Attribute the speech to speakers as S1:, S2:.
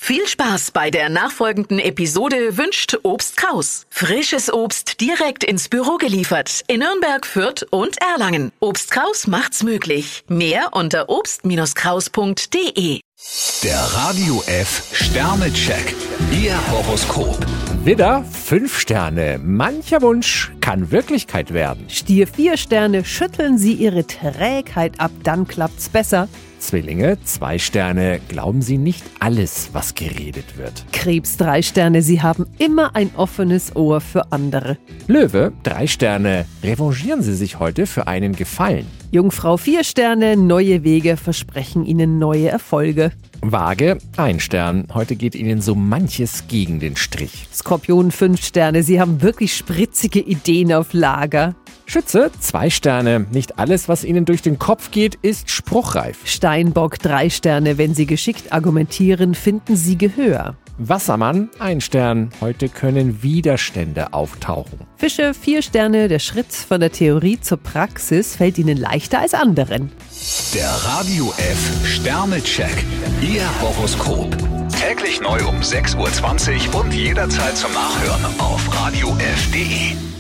S1: Viel Spaß bei der nachfolgenden Episode wünscht Obst Kraus. Frisches Obst direkt ins Büro geliefert in Nürnberg, Fürth und Erlangen. Obst Kraus macht's möglich. Mehr unter obst-kraus.de.
S2: Der Radio F Sternecheck. Ihr Horoskop.
S3: Widder, 5 Sterne. Mancher Wunsch kann Wirklichkeit werden.
S4: Stier 4 Sterne, schütteln Sie Ihre Trägheit ab, dann klappt's besser.
S3: Zwillinge, 2 Sterne. Glauben Sie nicht alles, was geredet wird.
S4: Krebs 3 Sterne, Sie haben immer ein offenes Ohr für andere.
S3: Löwe, 3 Sterne. Revanchieren Sie sich heute für einen Gefallen.
S4: Jungfrau 4 Sterne, neue Wege versprechen Ihnen neue Erfolge.
S3: Waage, 1 Stern. Heute geht Ihnen so manches gegen den Strich.
S4: Skorpion 5 Sterne, Sie haben wirklich spritzige Ideen auf Lager.
S3: Schütze, 2 Sterne. Nicht alles, was Ihnen durch den Kopf geht, ist spruchreif.
S4: Steinbock 3 Sterne, wenn Sie geschickt argumentieren, finden Sie Gehör.
S3: Wassermann, 1 Stern. Heute können Widerstände auftauchen.
S4: Fische 4 Sterne, der Schritt von der Theorie zur Praxis fällt Ihnen leichter als anderen.
S2: Der Radio F Sternecheck. Ihr Horoskop. Täglich neu um 6:20 Uhr und jederzeit zum Nachhören auf radiof.de.